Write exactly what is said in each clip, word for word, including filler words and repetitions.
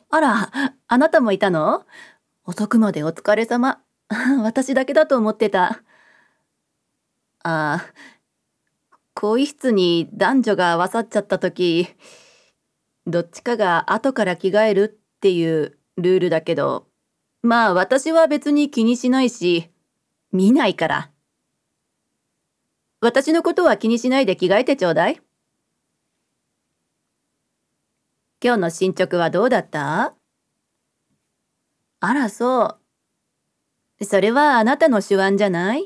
あら、あなたもいたの？遅くまでお疲れ様。私だけだと思ってた。ああ、更衣室に男女が合わさっちゃった時、どっちかが後から着替えるっていうルールだけど、まあ私は別に気にしないし、見ないから。私のことは気にしないで着替えてちょうだい。今日の進捗はどうだった？あら、そう。それはあなたの手腕じゃない？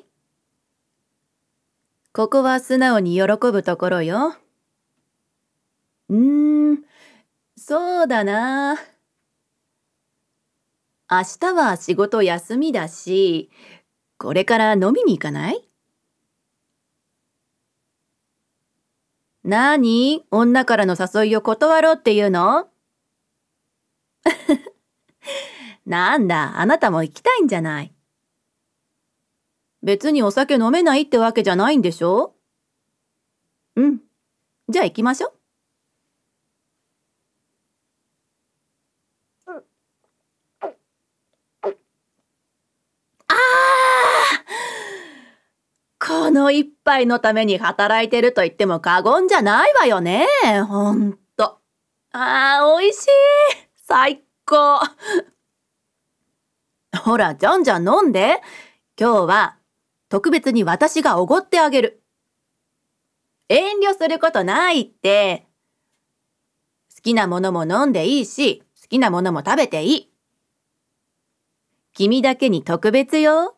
ここは素直に喜ぶところよ。うーん、そうだな。明日は仕事休みだし、これから飲みに行かない？なに？女からの誘いを断ろうっていうの？なんだ、あなたも行きたいんじゃない。別にお酒飲めないってわけじゃないんでしょ？うん。じゃあ行きましょ。ああ、この一杯のために働いてると言っても過言じゃないわよね。ほんと。ああ、美味しい。最高。ほら、じゃんじゃん飲んで。今日は特別に私がおごってあげる。遠慮することないって。好きなものも飲んでいいし、好きなものも食べていい。君だけに特別よ。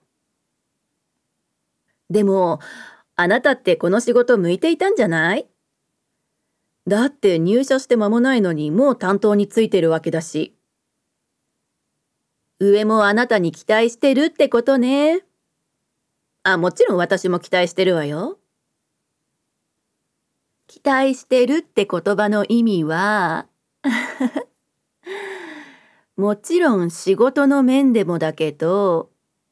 でも、あなたってこの仕事向いていたんじゃない？だって入社して間もないのにもう担当についてるわけだし。上もあなたに期待してるってことね。あ、もちろん私も期待してるわよ。期待してるって言葉の意味は、もちろん仕事の面でもだけど、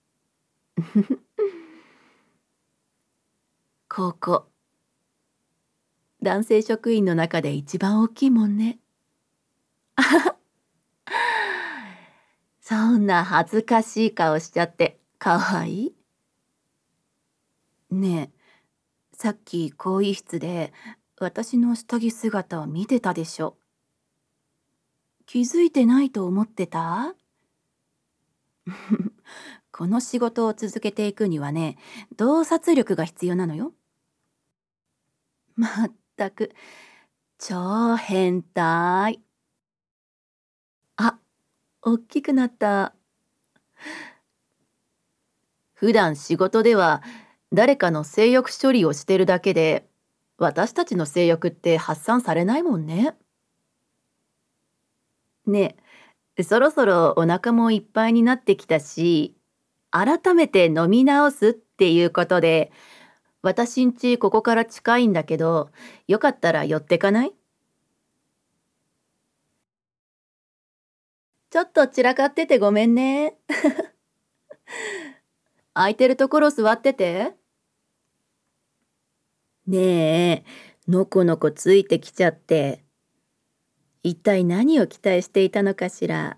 ここ、男性職員の中で一番大きいもんね。そんな恥ずかしい顔しちゃってかわいい？ねえ、さっき更衣室で私の下着姿を見てたでしょ。気づいてないと思ってた？この仕事を続けていくにはね、洞察力が必要なのよ。まったく、超変態。あ、おっきくなった。普段仕事では誰かの性欲処理をしてるだけで、私たちの性欲って発散されないもんね。ねえ、そろそろお腹もいっぱいになってきたし、改めて飲み直すっていうことで、私ん家ここから近いんだけど、よかったら寄ってかない？ちょっと散らかっててごめんね。空いてるところ座ってて。ねえ、のこのこついてきちゃって、一体何を期待していたのかしら。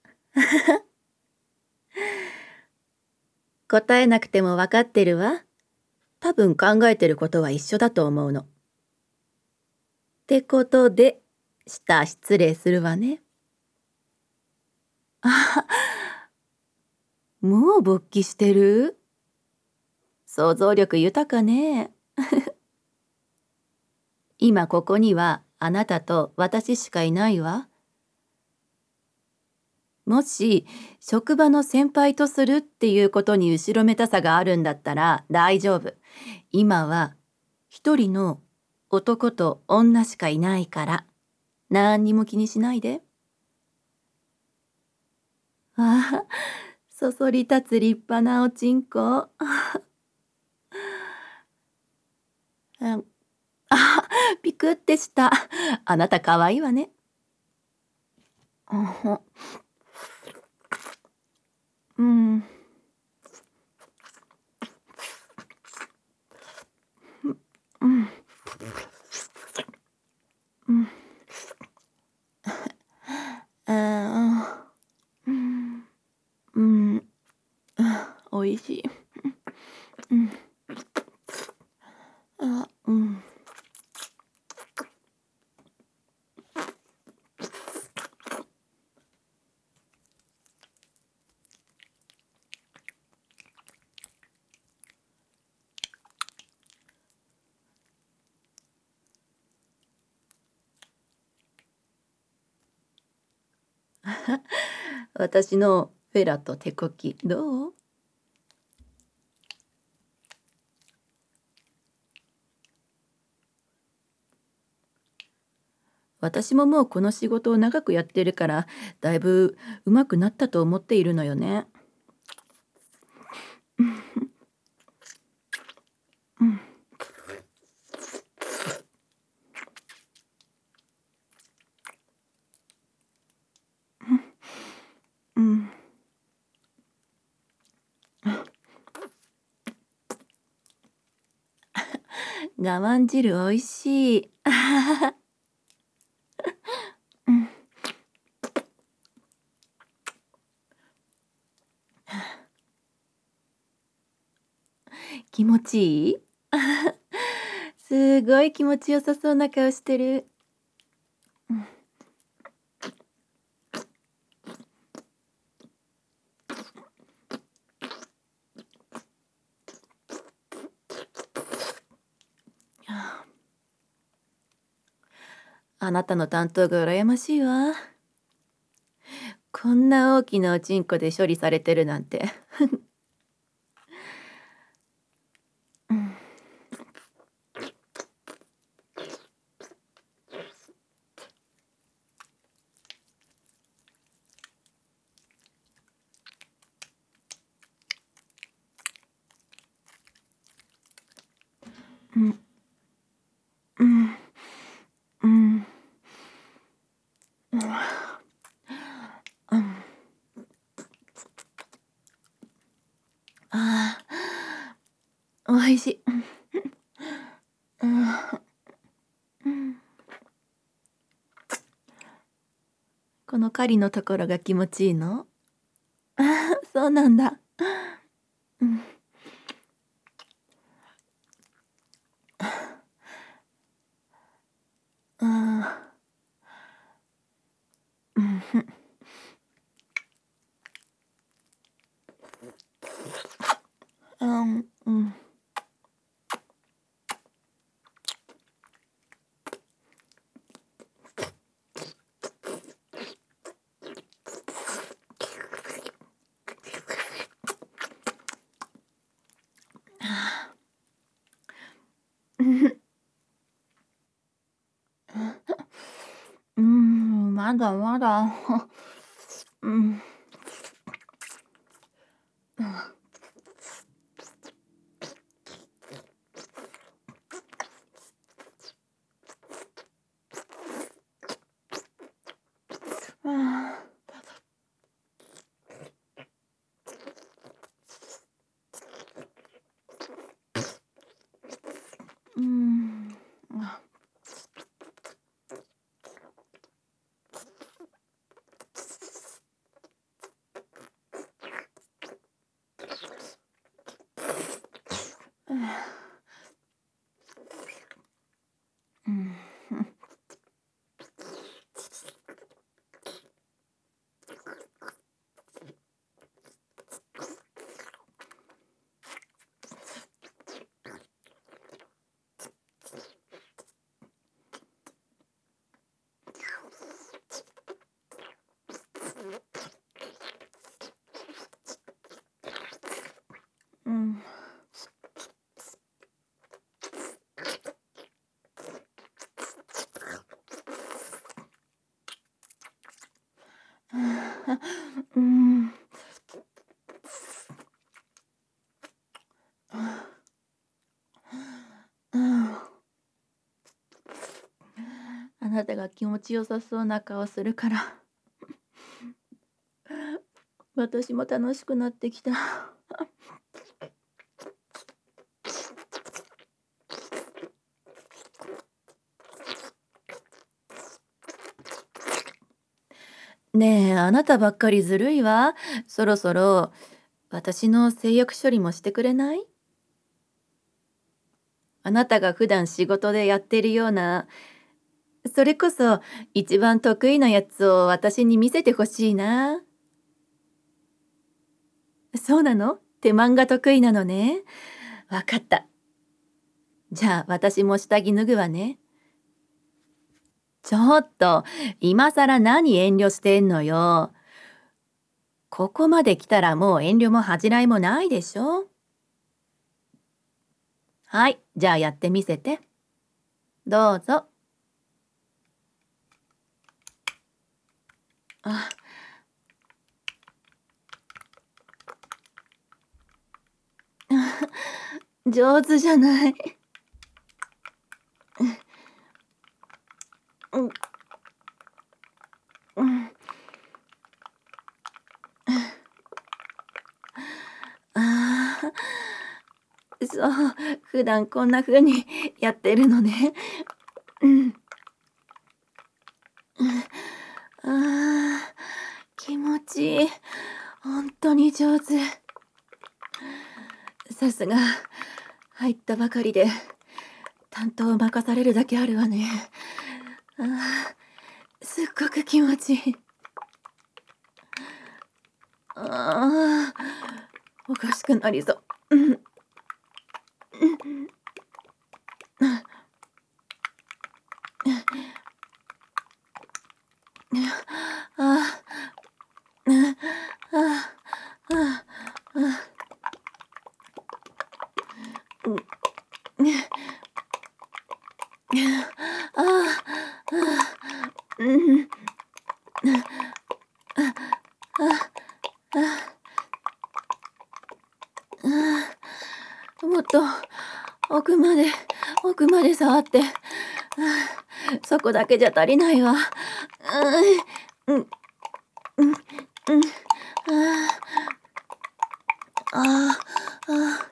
答えなくてもわかってるわ。多分考えてることは一緒だと思うの。ってことで、した失礼するわね。あ、もう勃起してる？想像力豊かね。今ここにはあなたと私しかいないわ。もし職場の先輩とするっていうことに後ろめたさがあるんだったら大丈夫。今は一人の男と女しかいないから、何にも気にしないで。ああ、そそり立つ立派なおちんこ。うん、あ、ピクってした。あなたかわいいわね。うん。うん。うん。うん。 美味しい。うん。あ、うん。私のフェラと手こきどう？私ももうこの仕事を長くやってるから、だいぶ上手くなったと思っているのよね。うん、うん。我慢汁おいしい。うん、気持ちいい？すごい気持ちよさそうな顔してる。うん、あなたの担当が羨ましいわ。こんな大きなおちんこで処理されてるなんて。うん、うん、うん、うん、うん。ああ、おいしい。うん、うん。この狩りのところが気持ちいいの？ああ、そうなんだ。うん。ああ、うん、ふん。うん、うん。うん、うん、まだまだ。うん。ああ、うん。あ、うん。うん。うん。うん。うん。あなたが気持ちよさそうな顔するから、私も楽しくなってきた。ねえ、あなたばっかりずるいわ。そろそろ私の性欲処理もしてくれない？あなたが普段仕事でやっているような、それこそ一番得意なやつを私に見せてほしいな。そうなの？手満が得意なのね。わかった。じゃあ私も下着脱ぐわね。ちょっと、今さら何遠慮してんのよ。ここまで来たらもう遠慮も恥じらいもないでしょ。はい、じゃあやってみせて。どうぞ。あ、上手じゃない。うん、うん。ああ、そう、普段こんな風にやってるのね。うん。ああ、気持ちいい。本当に上手。さすが、入ったばかりで担当を任されるだけあるわね。ああ、すっごく気持ちいい。ああ、おかしくなりそう。うん。うん。ああ、ああ、ああ、うん。ああ、うん。もっと奥まで奥まで触って、そこだけじゃ足りないわ。うん、うん、うん、うん。ああ、ああ、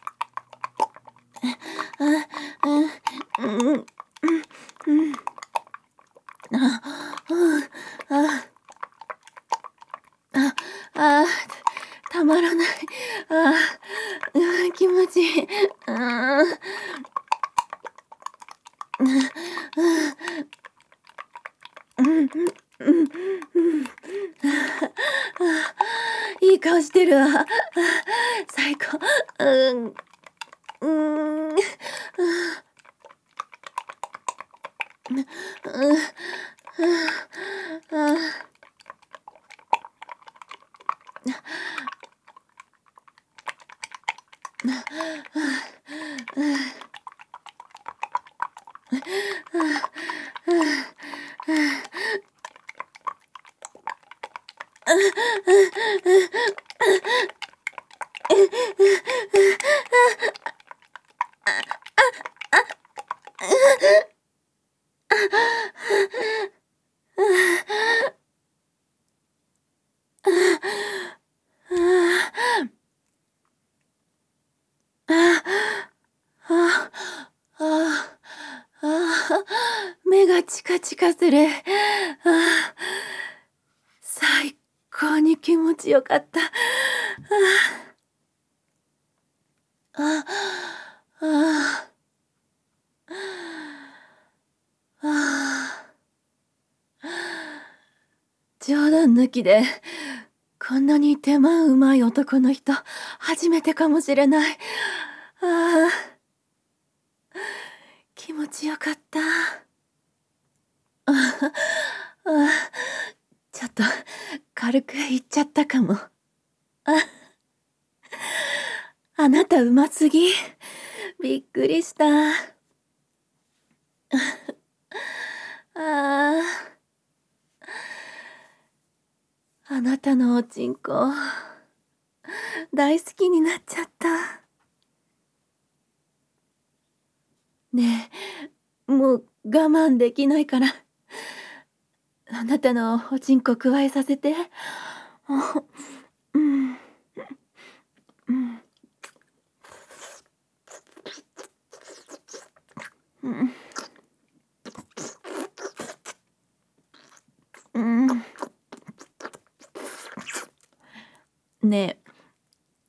ああ、うん、うん、うん、うん。あ、うん、あ、あ、あ、たまらない。ああ、うん、気持ちいい。うん、うん、うん、うん、うん。いい顔してるわ。最高。うん、うん、うん、うん、うん。ああ、ああ、目がチカチカする。ああ、最高に気持ちよかった。ああ、ああ、ああ、冗談抜きで、こんなに手間うまい男の人、初めてかもしれない。ああ、気持ちよかった。ああ、ちょっと軽く言っちゃったかも。あ、あなたうますぎ。びっくりした。ああ、あなたのおちんこ、大好きになっちゃった。ねえ、もう我慢できないから、あなたのおちんこくわえさせて。うん、うん、うん、うん。ねえ、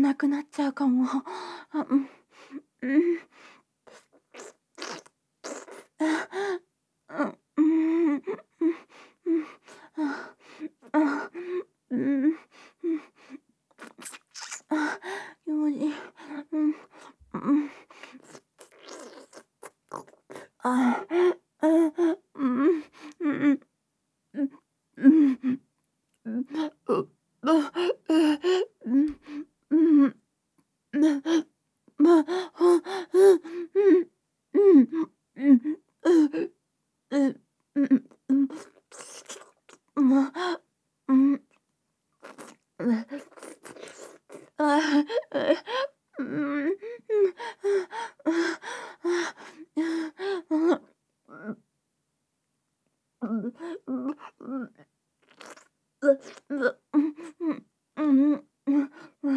なくなっちゃうかも。あ、うん、うん、あ、うん、うん、うん、あ、あ、うん、うん、あ、気持ちいい。うん、うん、あ、あ、うん、うん、うん、うん、うん、うん、う、あ、うん、うん、な、ま、ほ、うん、うん、うん、うん、う、う、うん、うん、ま、うん、う、あ、うん、うん、うん、うん、う、う、うん、うん、うん、うん、うん、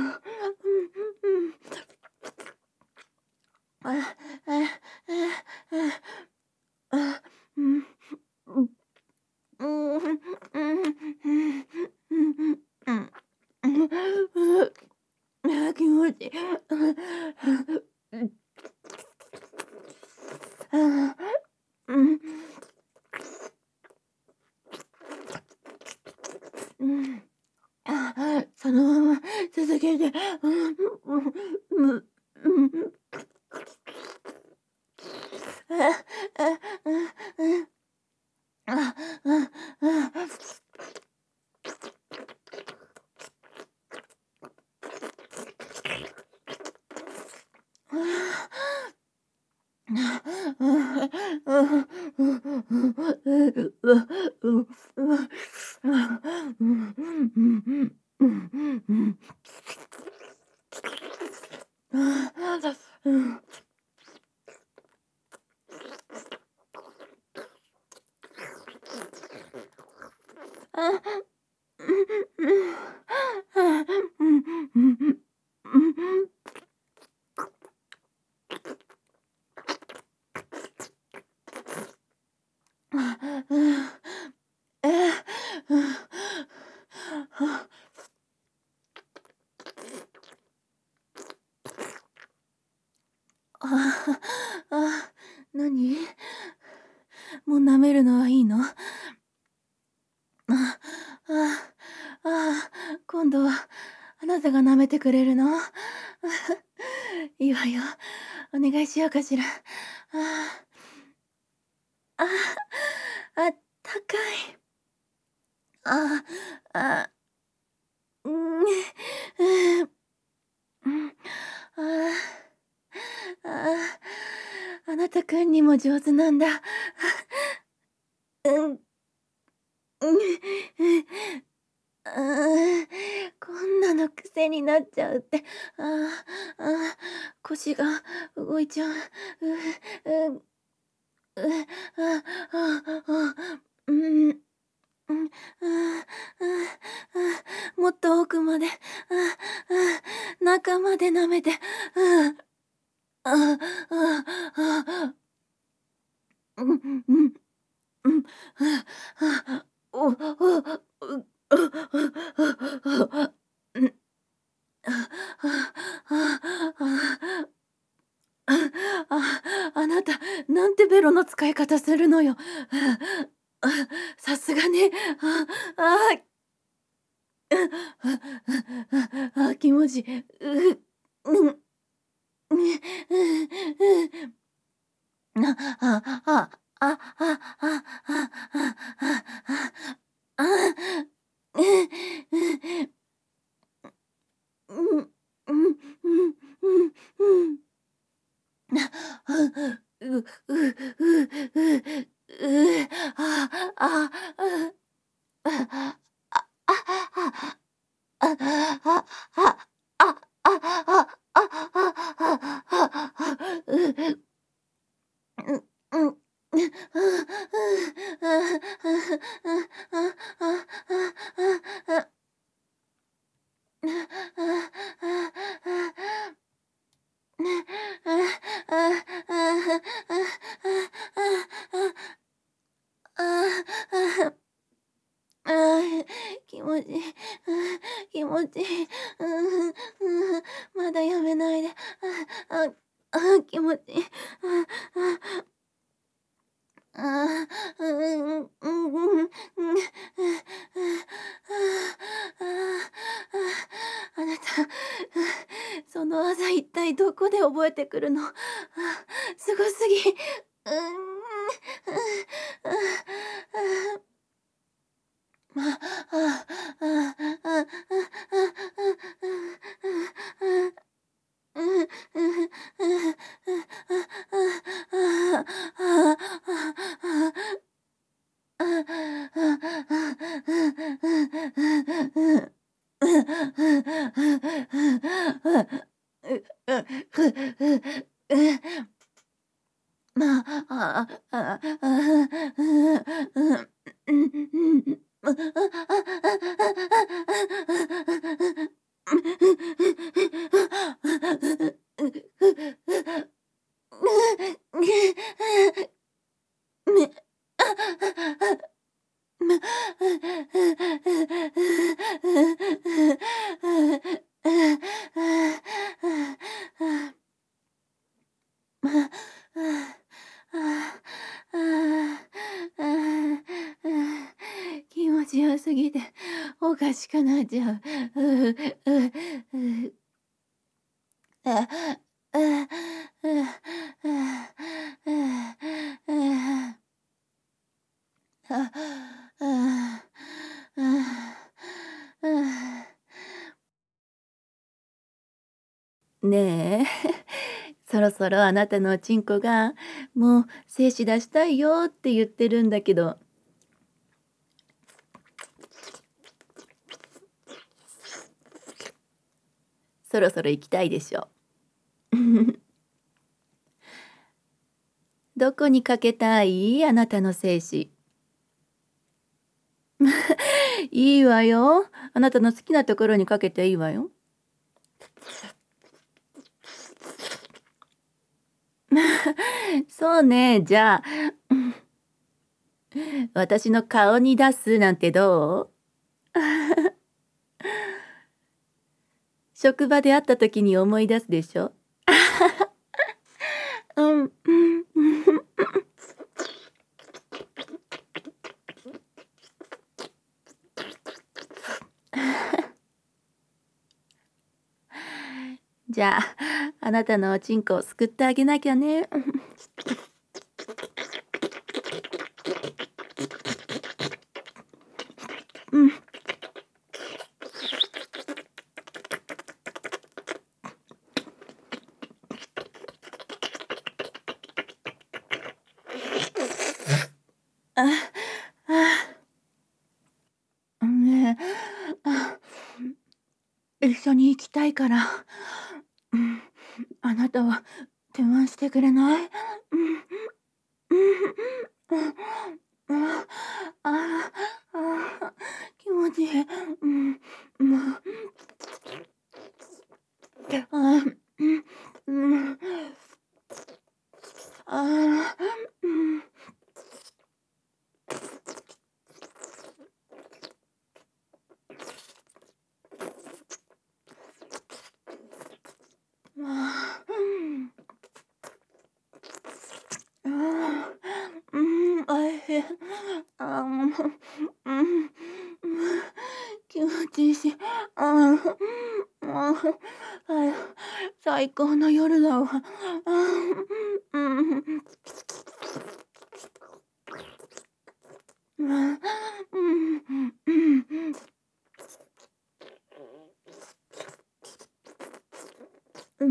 あ、あ、あ、あ、あ、うん、うん、うん、うん、うん、うん、うん、あ、気持ちいい。あ、うん、うん、あ、そのまま続けて、うん、うん、うん、うん、あ、あ、あ、あ、あ、あ、ああ、なに？もう舐めるのはいいの？あ、ああ、あ、今度はあなたが舐めてくれるの？いいわよ。お願いしようかしら。ああ、あ、あったかい。ああ、うん、うん、うん、ああ、ああ、あなたくんにも上手なんだ。うん、うん、うん、あ、こんなの癖になっちゃうって。ああ、ああ、腰が動いちゃう。う、う、う、ああ、ああ、うん、うん、ああ、ああ、もっと奥まで、ああ、中まで舐めて、ああ、ああ、ああ、うん、うん、うん、ああ、お、お、う、ああ、ああ、うん、ああ、ああ、あ、あなた、なんてベロの使い方するのよ。あ、さすがね。あ、あ、あ、あ、気持ちいい。う、うん、うん、うん、あ、あ、あ、あ、あ、あ、あ、あ、あ、あ、あ、うん、うん、うん、うん、うん、うん。な、う、う、う、う、う、う、あ、あ、う、あ、あ、あ、あ、あ、あ、あ、あ、あ、あ、あ、あ、あ、あ、う、うん、うん。ああ、気持ちいい。気持ちいい。うん、うん、 持ちいい。ああ、うんうんうんうん。あなた、その技一体どこで覚えてくるの？すごすぎ。うん。ま、ああ、ああ、まあ、ああ、ああ、うん。気持ちよすぎておかしくなっちゃう。ねえ、そろそろあなたのおちんこがもう精子出したいよって言ってるんだけど。そろそろ行きたいでしょ。どこにかけたい？あなたの精子。いいわよ。あなたの好きなところにかけていいわよ。そうね、じゃあ、私の顔に出すなんてどう？職場で会った時に思い出すでしょ。うん。じゃあ、あなたのおちんこをすくってあげなきゃね。うん。あ、あ、ねえ、あ、一緒に行きたいから、うん、あなたは手間してくれない？うん、うん、うん、ああ、あ、気持ちいい。うん、うん、あ、うん、うん、あ、うん。ああ、うん、うん、おいしい。あ、もう、うん、気持ちいいし、あ、もう、あ、最高の夜だわ。あ、うん、うん、うん、うん、うん、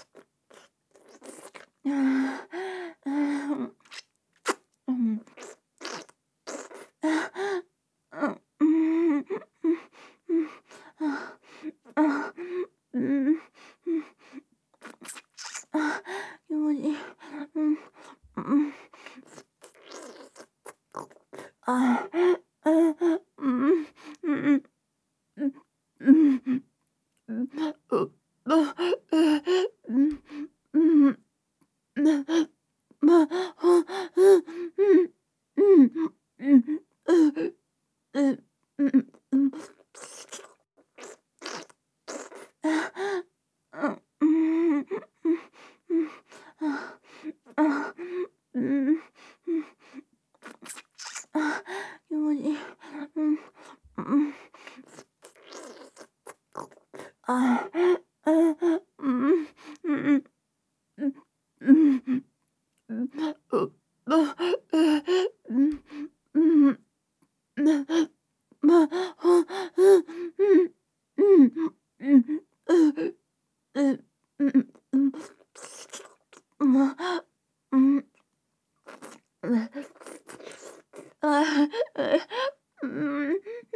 うん、うん。うん、うん、うん、あ、あ、うん、あ、気持ちいい。うん、うん、あ、あ、うん、うん、うん、うん、うん、う、あ、うん、うん、な、ま、ほ、うん、うん、うん、うん、う、う、うん、うん。あ、うん、うん、うん、 うんあうんうんうんうんうんうんうあうんうんなまほうんうんうんうんうううんうんまうんあうん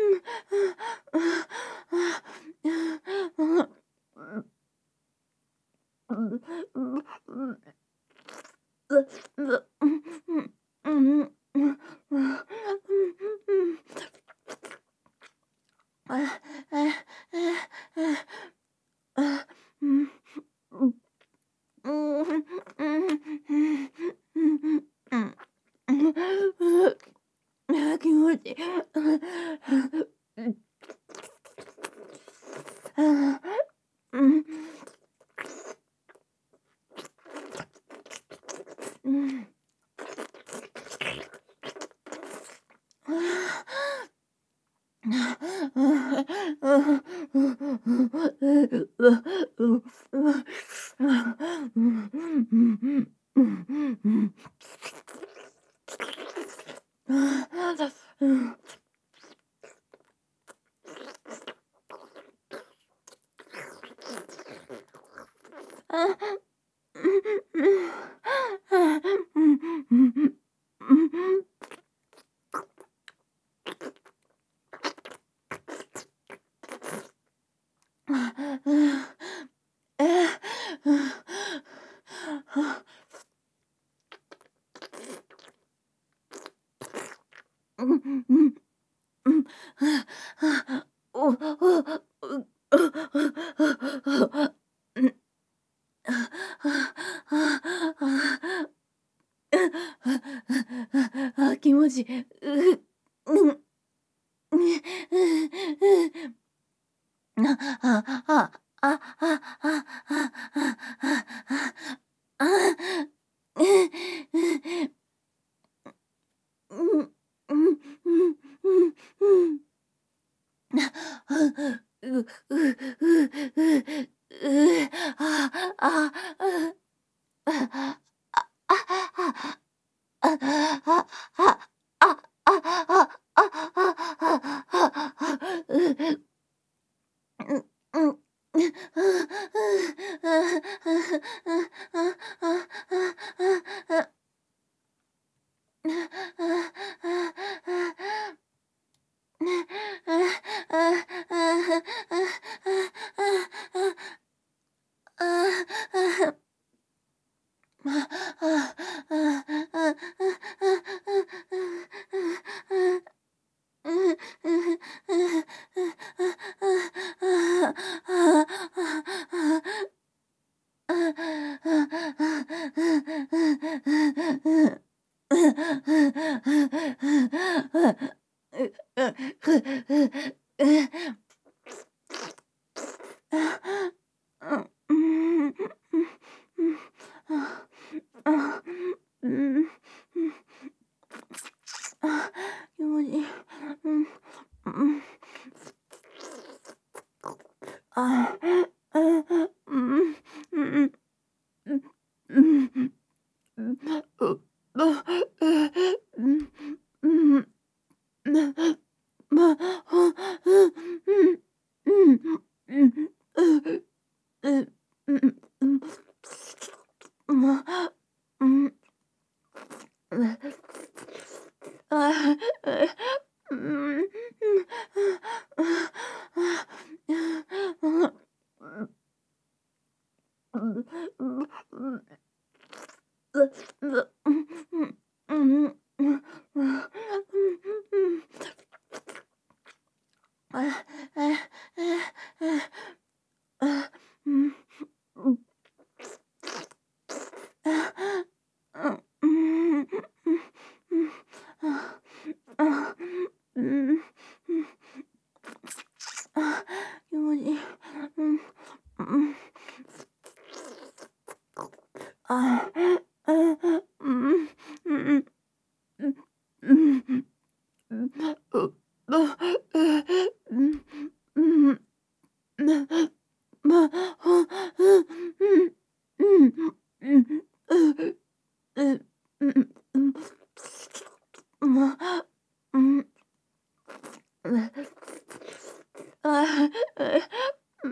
気持ちいい。うんうんあ、気持ちいい。ううん、な、あ、あ、あ、あ、あ、あ、あ、あ、あ、うん、うん、うん、うん、うん。な、う、う、う、う、う、う、あ、あ、う、あ、あ、あ、あ、あ、あ、あ、あ、あ、あ、あ、あ、あ、う、うん、うん。気持ちいい。うん、うん。あ、うん、うん、うん、うん、うん、うん、う、あ、うん、うん、な、ま、ほ、うん、うん、うん、うん、う、う、うん、うん、ま、うん、う、あ、うん、うん、うん、うん、う、う、うん、うん、うん、うん、うん、うん、あ、あ、あ、あ、うん、うん、あ、うん、うん、うん、うん、あ、あ、うん、うん、あ、気持ちいい。うん、うん、あ、あ、うん、うん、うん、うん、うん、うん、う、あ、 あ、うん、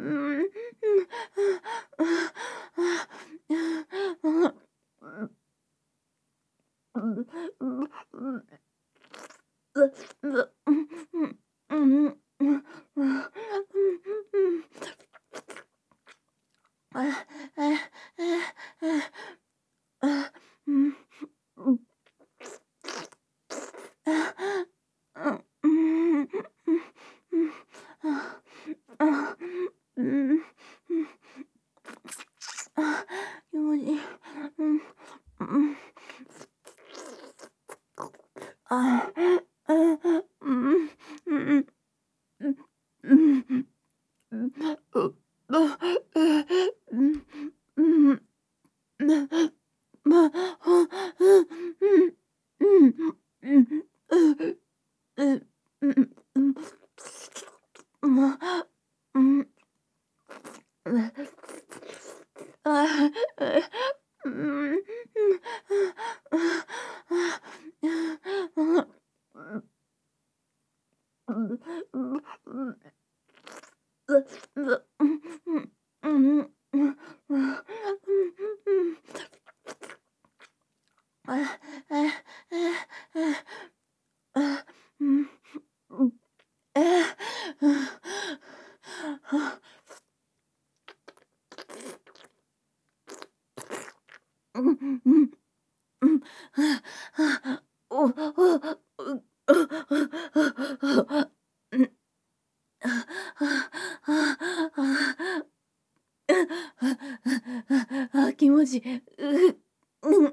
あ、気持ちいい。う、うん。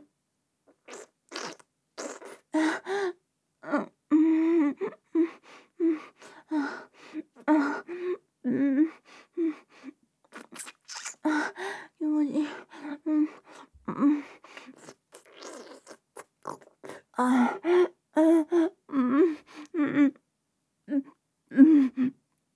気持ちいい。あ、うん、うん、うん、うん、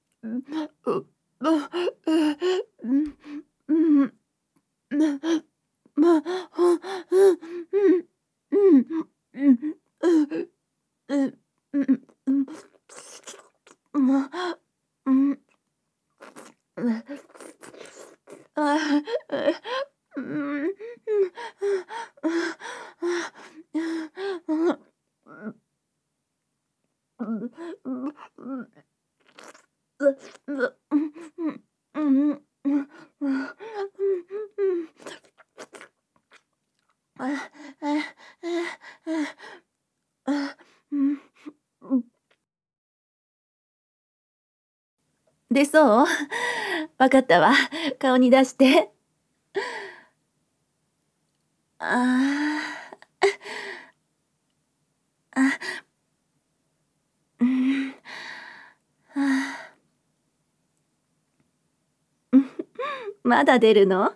出そう？わかったわ。顔に出して。ああ、あ、うん、はあ、まだ出るの？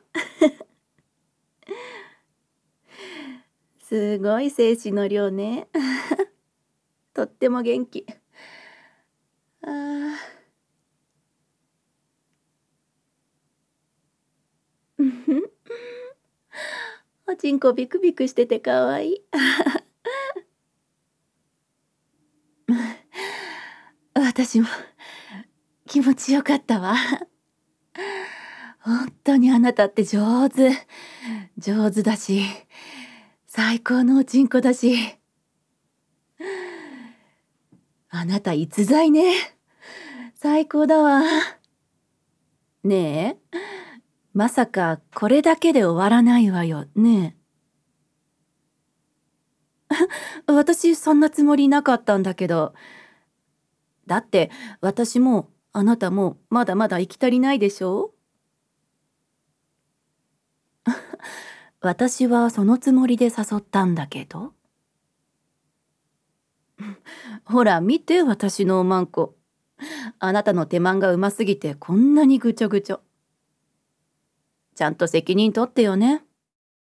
すごい精子の量ね。とっても元気。ああ。おちんこビクビクしててかわいい。私も気持ちよかったわ。本当にあなたって上手。上手だし、最高のおちんこだし。あなた逸材ね。最高だわ。ねえ、まさかこれだけで終わらないわよねえ。私そんなつもりなかったんだけど。だって私もあなたもまだまだ行き足りないでしょ。私はそのつもりで誘ったんだけど。ほら見て私のおまんこ。あなたの手間がうますぎてこんなにぐちょぐちょ。ちゃんと責任取ってよね。